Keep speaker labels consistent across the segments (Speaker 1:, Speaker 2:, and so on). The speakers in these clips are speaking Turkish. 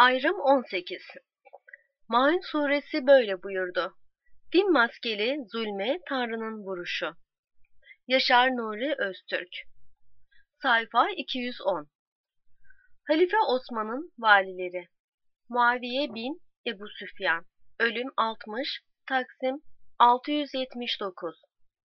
Speaker 1: Ayrım 18. Maun suresi böyle buyurdu. Din maskeli zulme Tanrı'nın vuruşu. Yaşar Nuri Öztürk. Sayfa 210. Halife Osman'ın valileri. Muaviye bin Ebu Süfyan. Ölüm 60, Taksim 679.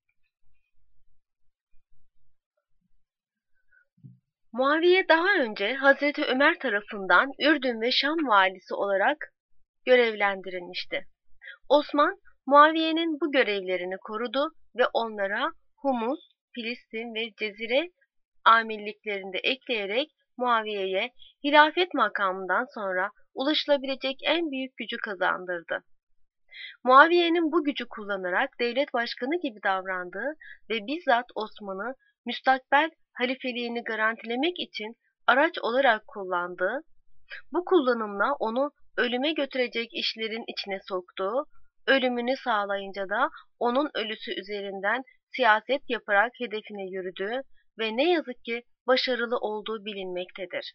Speaker 1: Muaviye daha önce Hazreti Ömer tarafından Ürdün ve Şam valisi olarak görevlendirilmişti. Osman, Muaviye'nin bu görevlerini korudu ve onlara Humus, Filistin ve Cezire amirliklerini de ekleyerek Muaviye'ye hilafet makamından sonra ulaşılabilecek en büyük gücü kazandırdı. Muaviye'nin bu gücü kullanarak devlet başkanı gibi davrandığı ve bizzat Osman'ı müstakbel halifeliğini garantilemek için araç olarak kullandığı, bu kullanımla onu ölüme götürecek işlerin içine soktuğu, ölümünü sağlayınca da onun ölüsü üzerinden siyaset yaparak hedefine yürüdüğü ve ne yazık ki başarılı olduğu bilinmektedir.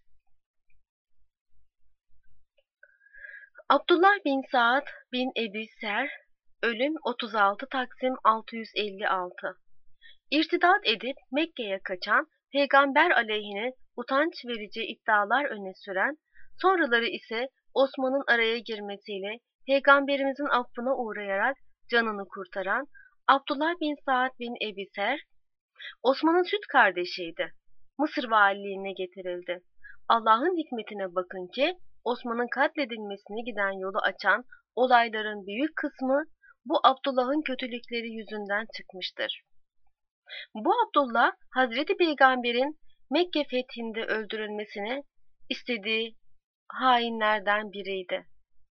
Speaker 1: Abdullah bin Saad bin Ebi Ser, ölüm 36 Taksim 656. İrtidat edip Mekke'ye kaçan, peygamber aleyhine utanç verici iddialar öne süren, sonraları ise Osman'ın araya girmesiyle peygamberimizin affına uğrayarak canını kurtaran Abdullah bin Saad bin Ebi Ser, Osman'ın süt kardeşiydi. Mısır valiliğine getirildi. Allah'ın hikmetine bakın ki Osman'ın katledilmesine giden yolu açan olayların büyük kısmı bu Abdullah'ın kötülükleri yüzünden çıkmıştır. Bu Abdullah, Hazreti Peygamber'in Mekke fethinde öldürülmesini istediği hainlerden biriydi.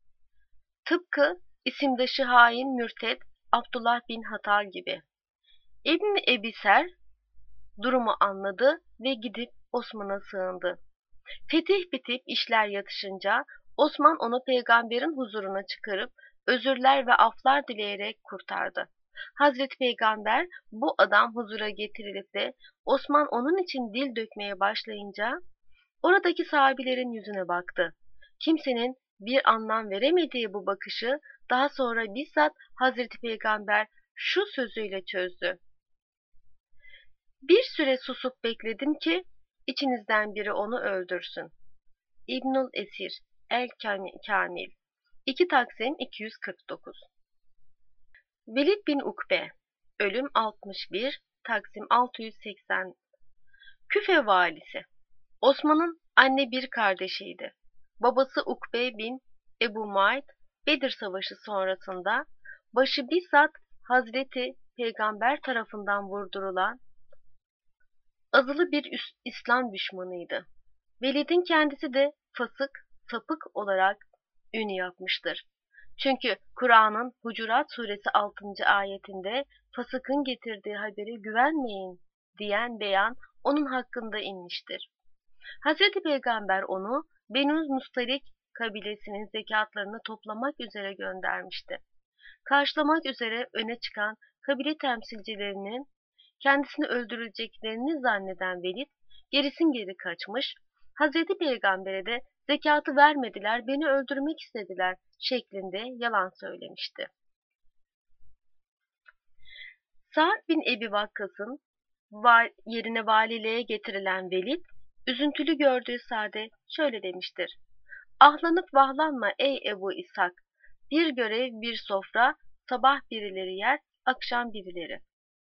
Speaker 1: Tıpkı isimdaşı hain mürted Abdullah bin Hata gibi. İbn Ebi Ser durumu anladı ve gidip Osman'a sığındı. Fetih bitip işler yatışınca Osman onu peygamberin huzuruna çıkarıp özürler ve aflar dileyerek kurtardı. Hazreti Peygamber bu adam huzura getirilip de Osman onun için dil dökmeye başlayınca oradaki sahabilerin yüzüne baktı. Kimsenin bir anlam veremediği bu bakışı daha sonra bizzat Hazreti Peygamber şu sözüyle çözdü. Bir süre susup bekledim ki içinizden biri onu öldürsün. İbnül Esir, El Kamil 2 Taksim 249. Velid bin Ukbe, ölüm 61, Taksim 680. Küfe valisi. Osman'ın anne bir kardeşiydi. Babası Ukbe bin Ebu Muayt, Bedir Savaşı sonrasında başı bizzat Hazreti Peygamber tarafından vurdurulan azılı bir İslam düşmanıydı. Velid'in kendisi de fasık, sapık olarak ün yapmıştır. Çünkü Kur'an'ın Hucurat suresi 6. ayetinde fasıkın getirdiği habere güvenmeyin diyen beyan onun hakkında inmiştir. Hazreti Peygamber onu Benuz Mustalik kabilesinin zekatlarını toplamak üzere göndermişti. Karşılamak üzere öne çıkan kabile temsilcilerinin kendisini öldüreceklerini zanneden Velid, gerisin geri kaçmış, Hazreti Peygamber'e de zekatı vermediler, beni öldürmek istediler şeklinde yalan söylemişti. Sa'd bin Ebi Vakkas'ın yerine valiliğe getirilen Velid, üzüntülü gördüğü Sa'd'e şöyle demiştir. Ahlanıp vahlanma ey Ebu İshak, bir görev bir sofra, sabah birileri yer, akşam birileri.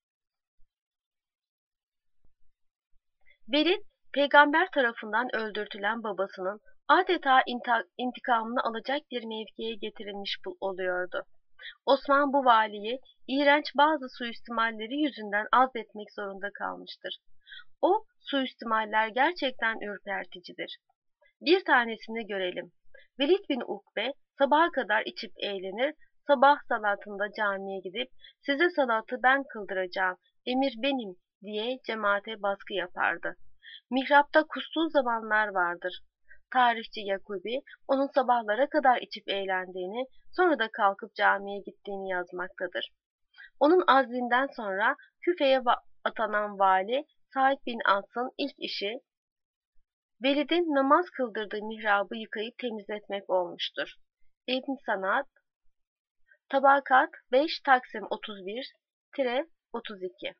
Speaker 1: Velid, peygamber tarafından öldürtülen babasının adeta intikamını alacak bir mevkiye getirilmiş oluyordu. Osman bu valiyi iğrenç bazı suistimalleri yüzünden azletmek zorunda kalmıştır. O suistimaller gerçekten ürperticidir. Bir tanesini görelim. Velid bin Ukbe sabaha kadar içip eğlenir, sabah salatında camiye gidip size salatı ben kıldıracağım, emir benim diye cemaate baskı yapardı. Mihrapta kustuğu zamanlar vardır. Tarihçi Yakubi onun sabahlara kadar içip eğlendiğini, sonra da kalkıp camiye gittiğini yazmaktadır. Onun azlinden sonra Küfe'ye atanan vali Said bin As'ın ilk işi Velid'in namaz kıldırdığı mihrabı yıkayıp temizletmek olmuştur. İbn Sanad, Tabakat 5 Taksim 31-32.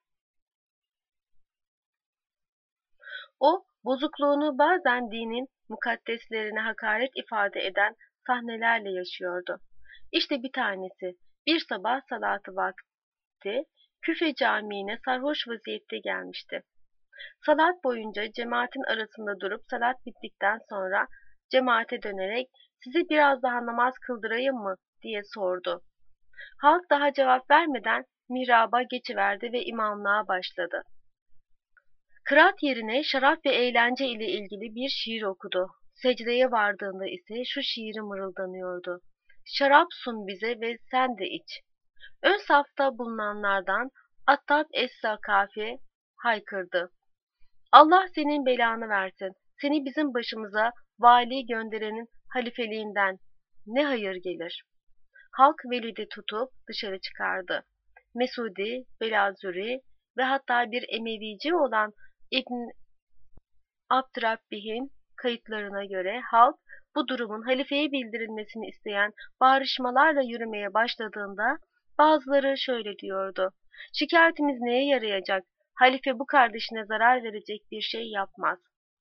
Speaker 1: O, bozukluğunu bazen dinin mukaddeslerine hakaret ifade eden sahnelerle yaşıyordu. İşte bir tanesi, bir sabah salatı vakti Küfe Camii'ne sarhoş vaziyette gelmişti. Salat boyunca cemaatin arasında durup salat bittikten sonra cemaate dönerek "Size biraz daha namaz kıldırayım mı?" diye sordu. Halk daha cevap vermeden mihraba geçiverdi ve imamlığa başladı. Kıraat yerine şarap ve eğlence ile ilgili bir şiir okudu. Secdeye vardığında ise şu şiiri mırıldanıyordu: "Şarap sun bize ve sen de iç." Ön safta bulunanlardan Attab es-Sakafi haykırdı: "Allah senin belanı versin. Seni bizim başımıza vali gönderenin halifeliğinden ne hayır gelir?" Halk Velid'i tutup dışarı çıkardı. Mesudi, Belazuri ve hatta bir Emevici olan İbn Abdürabbih'in kayıtlarına göre halk bu durumun halifeye bildirilmesini isteyen bağrışmalarla yürümeye başladığında bazıları şöyle diyordu: "Şikayetimiz neye yarayacak? Halife bu kardeşine zarar verecek bir şey yapmaz."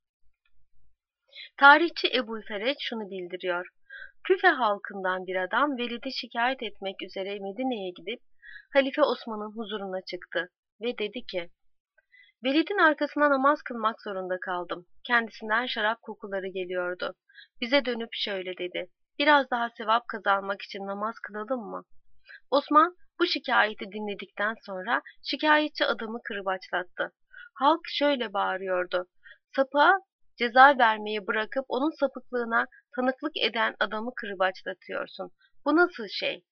Speaker 1: Tarihçi Ebu'l-Fereç şunu bildiriyor: Küfe halkından bir adam Velid'i şikayet etmek üzere Medine'ye gidip Halife Osman'ın huzuruna çıktı ve dedi ki: "Velid'in arkasına namaz kılmak zorunda kaldım. Kendisinden şarap kokuları geliyordu. Bize dönüp şöyle dedi: Biraz daha sevap kazanmak için namaz kılalım mı?" Osman bu şikayeti dinledikten sonra şikayetçi adamı kırbaçlattı. Halk şöyle bağırıyordu: "Sapığa ceza vermeyi bırakıp onun sapıklığına tanıklık eden adamı kırbaçlatıyorsun. Bu nasıl şey?"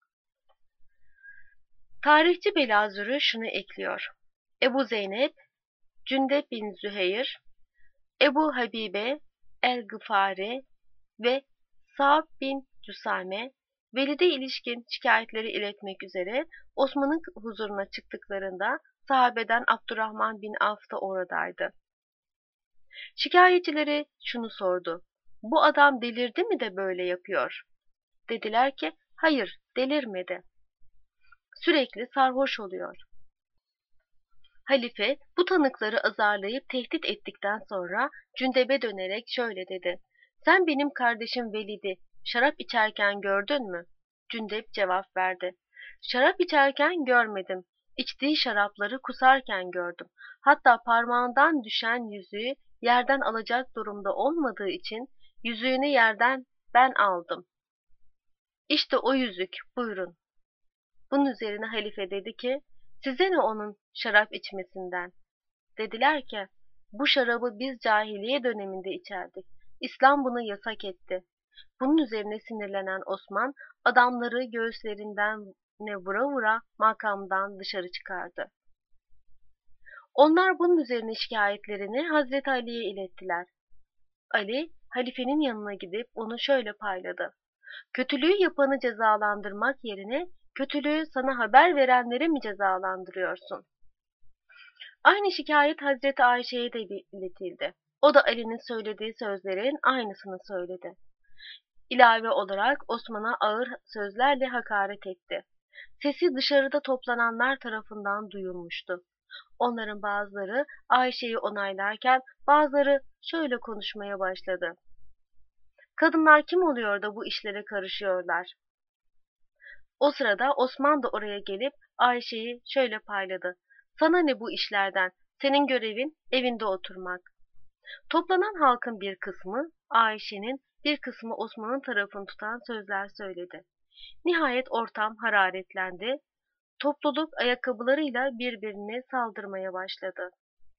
Speaker 1: Tarihçi Belazuri şunu ekliyor: Ebu Zeynep, Cündep bin Züheyr, Ebu Habibe el-Gıfari ve Sa'd bin Cüsame, Velid'e ilişkin şikayetleri iletmek üzere Osman'ın huzuruna çıktıklarında sahabeden Abdurrahman bin Avf da oradaydı. Şikayetçileri şunu sordu: "Bu adam delirdi mi de böyle yapıyor?" Dediler ki: "Hayır, delirmedi. Sürekli sarhoş oluyor." Halife bu tanıkları azarlayıp tehdit ettikten sonra Cündep'e dönerek şöyle dedi: "Sen benim kardeşim Velid'i şarap içerken gördün mü?" Cündep cevap verdi: "Şarap içerken görmedim. İçtiği şarapları kusarken gördüm. Hatta parmağından düşen yüzüğü yerden alacak durumda olmadığı için yüzüğünü yerden ben aldım. İşte o yüzük, buyurun." Bunun üzerine halife dedi ki: "Size ne onun şarap içmesinden?" Dediler ki: "Bu şarabı biz cahiliye döneminde içerdik. İslam bunu yasak etti." Bunun üzerine sinirlenen Osman adamları göğüslerinden vura vura makamdan dışarı çıkardı. Onlar bunun üzerine şikayetlerini Hazreti Ali'ye ilettiler. Ali, halifenin yanına gidip onu şöyle payladı: "Kötülüğü yapanı cezalandırmak yerine kötülüğü sana haber verenleri mi cezalandırıyorsun?" Aynı şikayet Hazreti Ayşe'ye de iletildi. O da Ali'nin söylediği sözlerin aynısını söyledi. İlave olarak Osman'a ağır sözlerle hakaret etti. Sesi dışarıda toplananlar tarafından duyulmuştu. Onların bazıları Ayşe'yi onaylarken bazıları şöyle konuşmaya başladı: "Kadınlar kim oluyor da bu işlere karışıyorlar?" O sırada Osman da oraya gelip Ayşe'yi şöyle payladı: "Sana ne bu işlerden? Senin görevin evinde oturmak." Toplanan halkın bir kısmı Ayşe'nin, bir kısmı Osman'ın tarafını tutan sözler söyledi. Nihayet ortam hararetlendi. Topluluk ayakkabılarıyla birbirine saldırmaya başladı.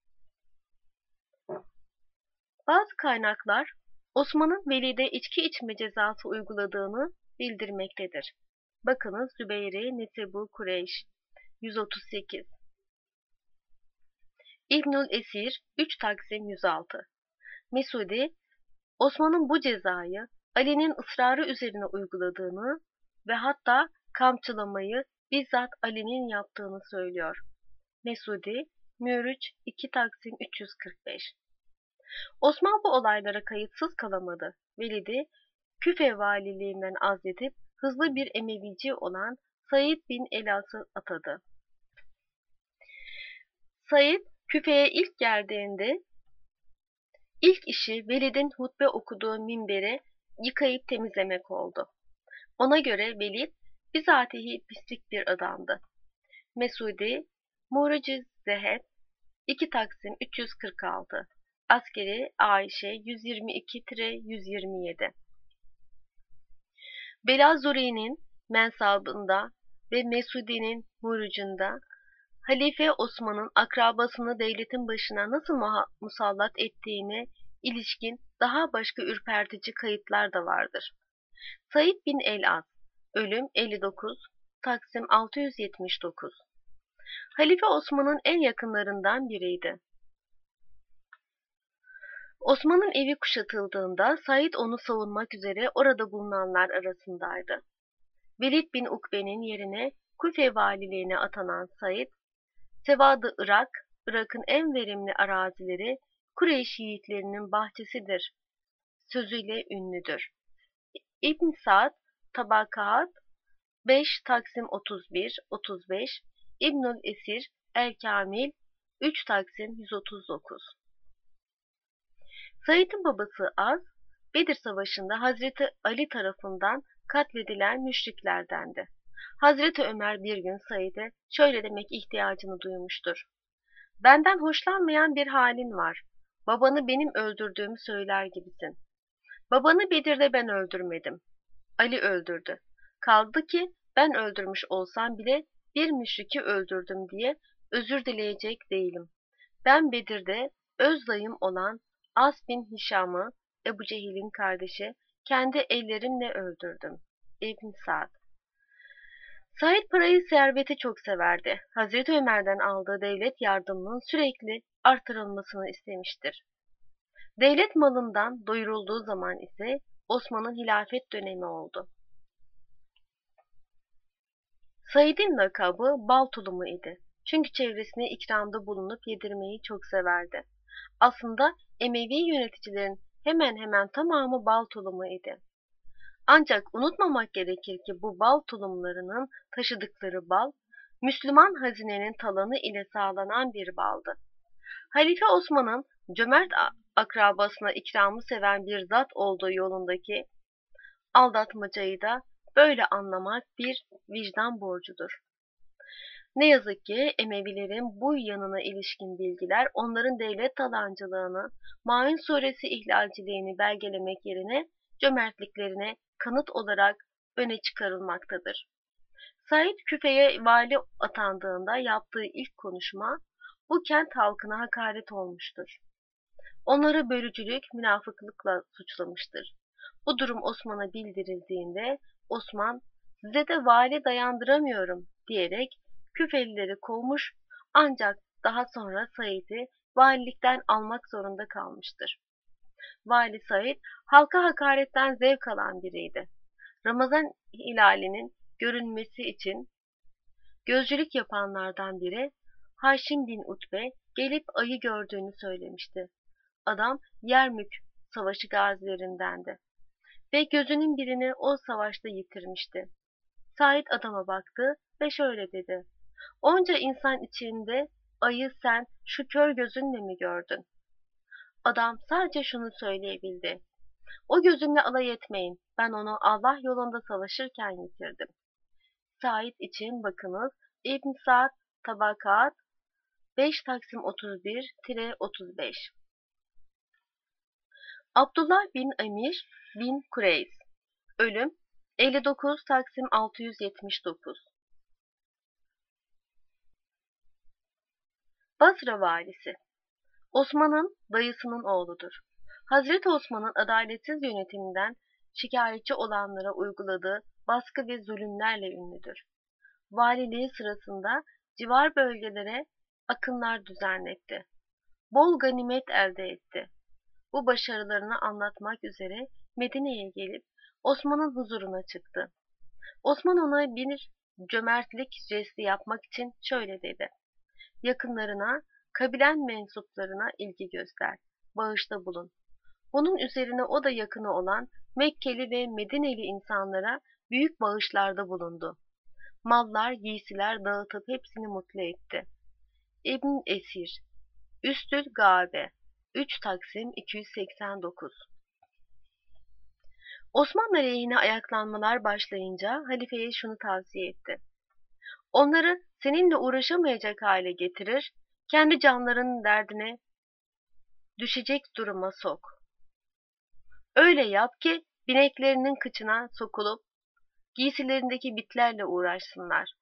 Speaker 1: Bazı kaynaklar Osman'ın Velid'e içki içme cezası uyguladığını bildirmektedir. Bakınız Zübeyri Nesebu Kureyş 138. İbnül Esir 3 Taksim 106. Mesudi, Osman'ın bu cezayı Ali'nin ısrarı üzerine uyguladığını ve hatta kamçılamayı bizzat Ali'nin yaptığını söylüyor. Mesudi, Mürüç 2 Taksim 345. Osman bu olaylara kayıtsız kalamadı. Velid'i Küfe valiliğinden azledip hızlı bir Emevici olan Said bin Elas'ı atadı. Said Küfe'ye ilk geldiğinde ilk işi Velid'in hutbe okuduğu minberi yıkayıp temizlemek oldu. Ona göre Velid bizatihi pislik bir adamdı. Mesudi, Muruci Zehed, 2 Taksim 346, Askeri Ayşe 122-127. Belazuri'nin mensabında ve Mesudi'nin murucunda Halife Osman'ın akrabasını devletin başına nasıl musallat ettiğine ilişkin daha başka ürpertici kayıtlar da vardır. Said bin el-As, ölüm 59, Taksim 679. Halife Osman'ın en yakınlarından biriydi. Osman'ın evi kuşatıldığında Said onu savunmak üzere orada bulunanlar arasındaydı. Velid bin Ukbe'nin yerine Kufe valiliğine atanan Said, Sevad-ı Irak, Irak'ın en verimli arazileri Kureyş yiğitlerinin bahçesidir sözüyle ünlüdür. İbn Sa'd, Tabakat 5 Taksim 31-35, İbnül Esir, El-Kamil 3 Taksim 139. Said'in babası Az, Bedir Savaşı'nda Hazreti Ali tarafından katledilen müşriklerdendi. Hazreti Ömer bir gün Said'e şöyle demek ihtiyacını duymuştur. Benden hoşlanmayan bir halin var. Babanı benim öldürdüğümü söyler gibisin. Babanı Bedir'de ben öldürmedim. Ali öldürdü. Kaldı ki ben öldürmüş olsam bile bir müşriki öldürdüm diye özür dileyecek değilim. Ben Bedir'de öz dayım olan As bin Hişam'ı, Ebu Cehil'in kardeşi, kendi ellerimle öldürdüm. İbn Sa'd. Said parayı, serveti çok severdi. Hazreti Ömer'den aldığı devlet yardımının sürekli artırılmasını istemiştir. Devlet malından doyurulduğu zaman ise Osman'ın hilafet dönemi oldu. Said'in lakabı bal tulumu idi. Çünkü çevresine ikramda bulunup yedirmeyi çok severdi. Aslında Emevi yöneticilerin hemen hemen tamamı bal tulumu idi. Ancak unutmamak gerekir ki bu bal tulumlarının taşıdıkları bal, Müslüman hazinenin talanı ile sağlanan bir baldı. Halife Osman'ın cömert akrabasına ikramı seven bir zat olduğu yolundaki aldatmacayı da böyle anlamak bir vicdan borcudur. Ne yazık ki Emevilerin bu yanına ilişkin bilgiler onların devlet talancılığını, Maun suresi ihlalciliğini belgelemek yerine cömertliklerine kanıt olarak öne çıkarılmaktadır. Said Küfe'ye vali atandığında yaptığı ilk konuşma bu kent halkına hakaret olmuştur. Onları bölücülük, münafıklıkla suçlamıştır. Bu durum Osman'a bildirildiğinde Osman, size de vali dayandıramıyorum diyerek Küfelileri kovmuş ancak daha sonra Said'i valilikten almak zorunda kalmıştır. Vali Said, halka hakaretten zevk alan biriydi. Ramazan hilalinin görünmesi için gözcülük yapanlardan biri Haşim bin Utbe gelip ayı gördüğünü söylemişti. Adam Yermük savaşı gazilerindendi ve gözünün birini o savaşta yitirmişti. Said adama baktı ve şöyle dedi. Onca insan içinde ayı sen şu kör gözünle mi gördün? Adam sadece şunu söyleyebildi. O gözünle alay etmeyin. Ben onu Allah yolunda savaşırken yitirdim. Said için bakınız İbn Sa'd Tabakat 5 Taksim 31-35. Abdullah bin Emir bin Kureyz, ölüm 59 Taksim 679. Basra valisi, Osman'ın dayısının oğludur. Hazreti Osman'ın adaletsiz yönetiminden şikayetçi olanlara uyguladığı baskı ve zulümlerle ünlüdür. Valiliği sırasında civar bölgelere akınlar düzenletti. Bol ganimet elde etti. Bu başarılarını anlatmak üzere Medine'ye gelip Osman'ın huzuruna çıktı. Osman ona bir cömertlik jesti yapmak için şöyle dedi. Yakınlarına, kabilen mensuplarına ilgi göster. bağışta bulun. Bunun üzerine o da yakını olan Mekkeli ve Medineli insanlara büyük bağışlarda bulundu. Mallar, giysiler dağıtıp hepsini mutlu etti. İbn Esir, Üstül Gâbe, 3 Taksim 289. Osmanlı aleyhine ayaklanmalar başlayınca halifeye şunu tavsiye etti: onları seninle uğraşamayacak hale getirir, kendi canlarının derdine düşecek duruma sok. Öyle yap ki bineklerinin kıçına sokulup giysilerindeki bitlerle uğraşsınlar.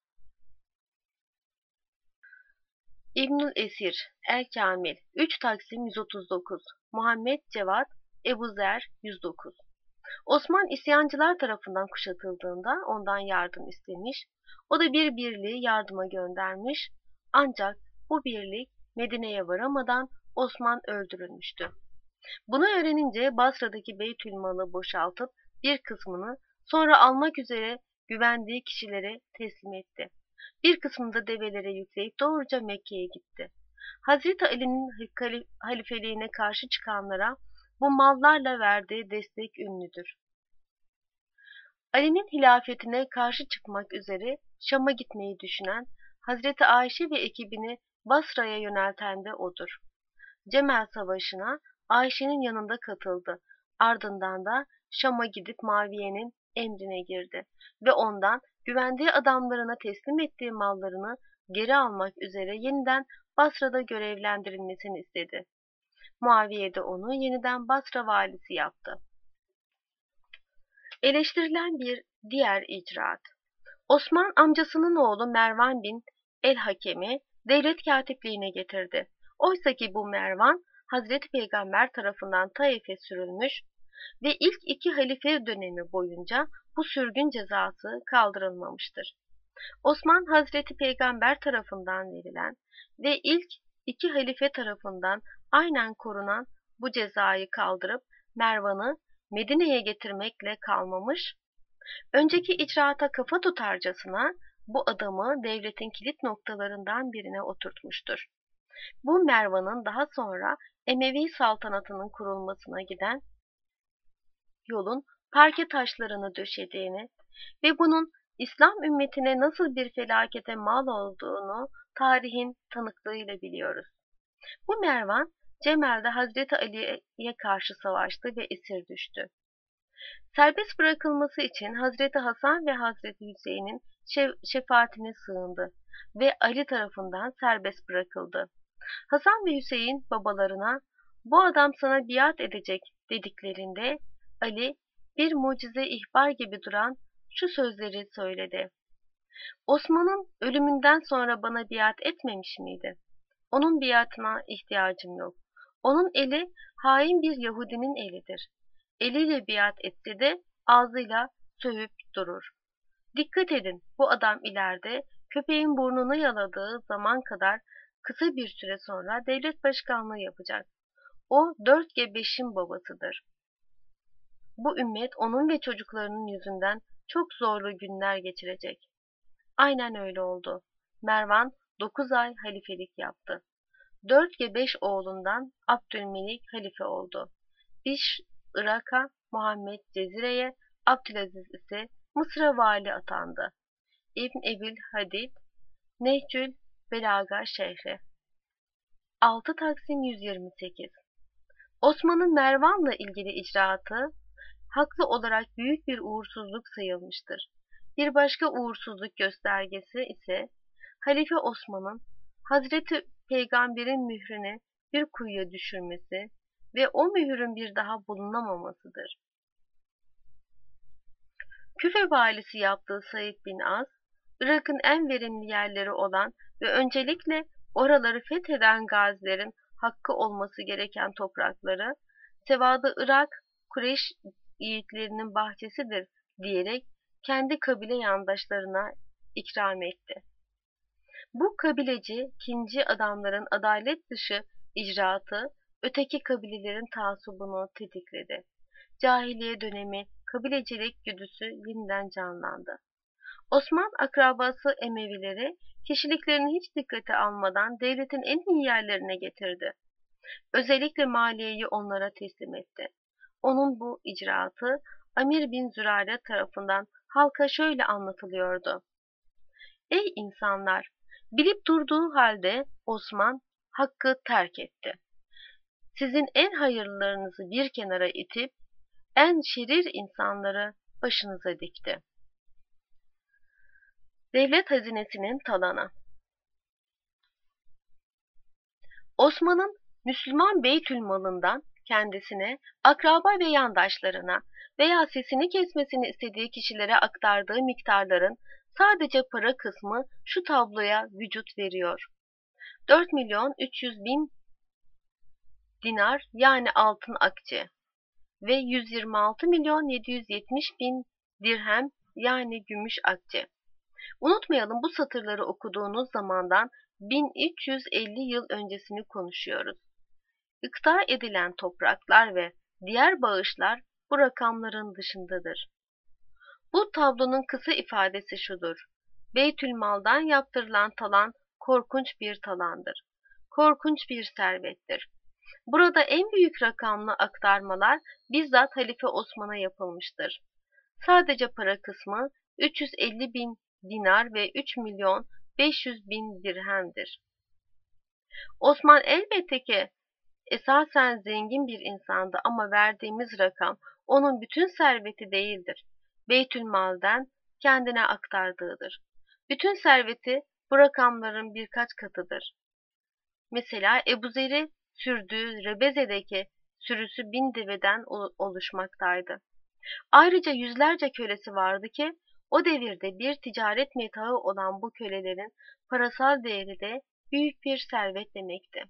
Speaker 1: İbnül Esir, El-Kamil, 3 Taksim 139, Muhammed Cevat, Ebu Zer 109. Osman isyancılar tarafından kuşatıldığında ondan yardım istemiş, o da bir birliği yardıma göndermiş, ancak bu birlik Medine'ye varamadan Osman öldürülmüştü. Bunu öğrenince Basra'daki Beytülmal'ı boşaltıp bir kısmını sonra almak üzere güvendiği kişilere teslim etti. Bir kısmını da develere yükleyip doğruca Mekke'ye gitti. Hazreti Ali'nin halifeliğine karşı çıkanlara bu mallarla verdiği destek ünlüdür. Ali'nin hilafetine karşı çıkmak üzere Şam'a gitmeyi düşünen, Hazreti Ayşe ve ekibini Basra'ya yönelten de odur. Cemel Savaşı'na Ayşe'nin yanında katıldı. Ardından da Şam'a gidip Muaviye'nin emrine girdi ve ondan güvendiği adamlarına teslim ettiği mallarını geri almak üzere yeniden Basra'da görevlendirilmesini istedi. Muaviye de onu yeniden Basra valisi yaptı. Eleştirilen bir diğer icraat: Osman amcasının oğlu Mervan bin el-Hakem'i devlet katipliğine getirdi. Oysaki bu Mervan, Hazreti Peygamber tarafından Taif'e sürülmüş ve ilk 2 halife dönemi boyunca bu sürgün cezası kaldırılmamıştır. Osman, Hazreti Peygamber tarafından verilen ve ilk 2 halife tarafından aynen korunan bu cezayı kaldırıp Mervan'ı Medine'ye getirmekle kalmamış, önceki icraata kafa tutarcasına bu adamı devletin kilit noktalarından birine oturtmuştur. Bu Mervan'ın daha sonra Emevi saltanatının kurulmasına giden yolun parke taşlarını döşediğini ve bunun İslam ümmetine nasıl bir felakete mal olduğunu tarihin tanıklığıyla biliyoruz. Bu Mervan, Cemel'de Hazreti Ali'ye karşı savaştı ve esir düştü. Serbest bırakılması için Hazreti Hasan ve Hazreti Hüseyin'in şefaatine sığındı ve Ali tarafından serbest bırakıldı. Hasan ve Hüseyin babalarına "Bu adam sana biat edecek" dediklerinde Ali bir mucize ihbar gibi duran şu sözleri söyledi: "Osman'ın ölümünden sonra bana biat etmemiş miydi? Onun biatına ihtiyacım yok. Onun eli hain bir Yahudinin elidir. Eliyle biat etse de ağzıyla sövüp durur. Dikkat edin, bu adam ileride köpeğin burnunu yaladığı zaman kadar kısa bir süre sonra devlet başkanlığı yapacak. O 4G5'in babasıdır. Bu ümmet onun ve çocuklarının yüzünden çok zorlu günler geçirecek." Aynen öyle oldu. Mervan 9 ay halifelik yaptı. 4G5 oğlundan Abdülmelik halife oldu. Biş Irak'a, Muhammed Cezire'ye, Abdülaziz ise Mısır'a vali atandı. İbn Ebil Hadid, Nehcül Belaga şehri. 6 Taksim 128. Osman'ın Mervan'la ilgili icraatı haklı olarak büyük bir uğursuzluk sayılmıştır. Bir başka uğursuzluk göstergesi ise Halife Osman'ın Hazreti Peygamber'in mührünü bir kuyuya düşürmesi ve o mührün bir daha bulunamamasıdır. Küfe valisi yaptığı Said bin Az, Irak'ın en verimli yerleri olan ve öncelikle oraları fetheden gazilerin hakkı olması gereken toprakları, Sevadı Irak, Kureyş yiğitlerinin bahçesidir diyerek kendi kabile yandaşlarına ikram etti. Bu kabileci, kinci adamların adalet dışı icraatı, öteki kabilelerin taassubunu tetikledi. Cahiliye dönemi kabilecilik güdüsü yeniden canlandı. Osman akrabası Emevileri kişiliklerini hiç dikkate almadan devletin en iyi yerlerine getirdi. Özellikle maliyeyi onlara teslim etti. Onun bu icraatı Amir bin Zürare tarafından halka şöyle anlatılıyordu: Ey insanlar! Bilip durduğu halde Osman hakkı terk etti. Sizin en hayırlılarınızı bir kenara itip en şerir insanları başınıza dikti. Devlet hazinesinin talanı. Osman'ın Müslüman Beytülmal'ından kendisine, akraba ve yandaşlarına veya sesini kesmesini istediği kişilere aktardığı miktarların sadece para kısmı şu tabloya vücut veriyor: 4.300.000 dinar yani altın akçe ve 126.770.000 dirhem yani gümüş akçe. Unutmayalım, bu satırları okuduğunuz zamandan 1350 yıl öncesini konuşuyoruz. İkta edilen topraklar ve diğer bağışlar bu rakamların dışındadır. Bu tablonun kısa ifadesi şudur: Beytülmal'dan yaptırılan talan korkunç bir talandır. Korkunç bir servettir. Burada en büyük rakamlı aktarmalar bizzat Halife Osman'a yapılmıştır. Sadece para kısmı 350 bin dinar ve 3.500.000 dirhemdir. Osman elbette ki esasen zengin bir insandı ama verdiğimiz rakam onun bütün serveti değildir. Beytülmal'den kendine aktardığıdır. Bütün serveti bu rakamların birkaç katıdır. Mesela Ebu Zer'i sürdüğü Rebeze'deki sürüsü 1000 deveden oluşmaktaydı. Ayrıca yüzlerce kölesi vardı ki o devirde bir ticaret metaı olan bu kölelerin parasal değeri de büyük bir servet demekti.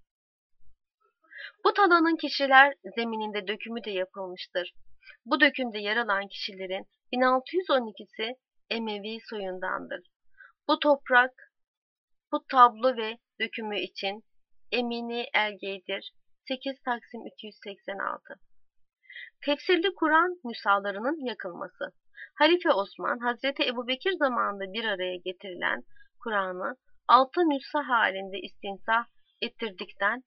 Speaker 1: Bu talanın kişiler zemininde dökümü de yapılmıştır. Bu dökümde yer alan kişilerin 1612'si Emevi soyundandır. Bu toprak, bu tablo ve dökümü için Emini Elgeydir 8 Taksim 286. Tefsirli Kur'an nüshalarının yakılması. Halife Osman, Hazreti Ebubekir zamanında bir araya getirilen Kur'an'ı 6 nüsha halinde istinsah ettirdikten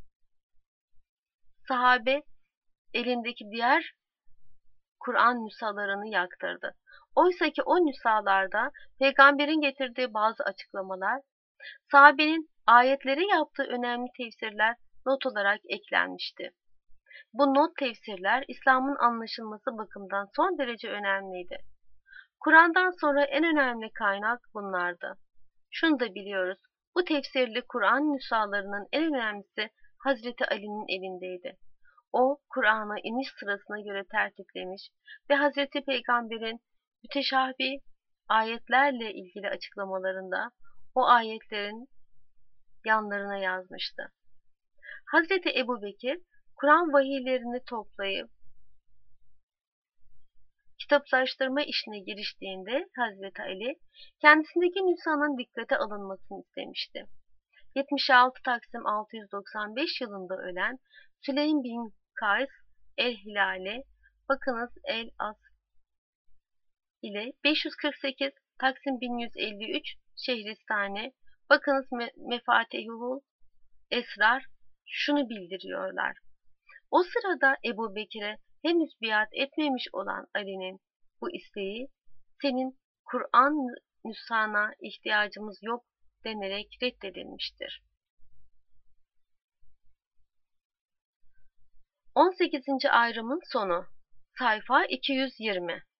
Speaker 1: sahabe elindeki diğer Kur'an nüshalarını yaktırdı. Oysa ki o nüshalarda peygamberin getirdiği bazı açıklamalar, sahabenin ayetlere yaptığı önemli tefsirler not olarak eklenmişti. Bu not tefsirler İslam'ın anlaşılması bakımından son derece önemliydi. Kur'an'dan sonra en önemli kaynak bunlardı. Şunu da biliyoruz: bu tefsirli Kur'an nüshalarının en önemlisi Hazreti Ali'nin elindeydi. O, Kur'an'ı iniş sırasına göre tertiplemiş ve Hazreti Peygamber'in müteşabih ayetlerle ilgili açıklamalarında o ayetlerin yanlarına yazmıştı. Hazreti Ebubekir, Kur'an vahiylerini toplayıp kitaplaştırma işine giriştiğinde Hazreti Ali, kendisindeki nüshanın dikkate alınmasını istemişti. 76 Taksim 695 yılında ölen Süleym bin Kays el-Hilali, bakınız el-As ile 548 Taksim 1153 Şehristani, bakınız Mefatihul Esrar şunu bildiriyorlar: O sırada Ebu Bekir'e henüz biat etmemiş olan Ali'nin bu isteği, senin Kur'an nüshana ihtiyacımız yok denerek reddedilmiştir. 18. ayrımın sonu. Sayfa 220.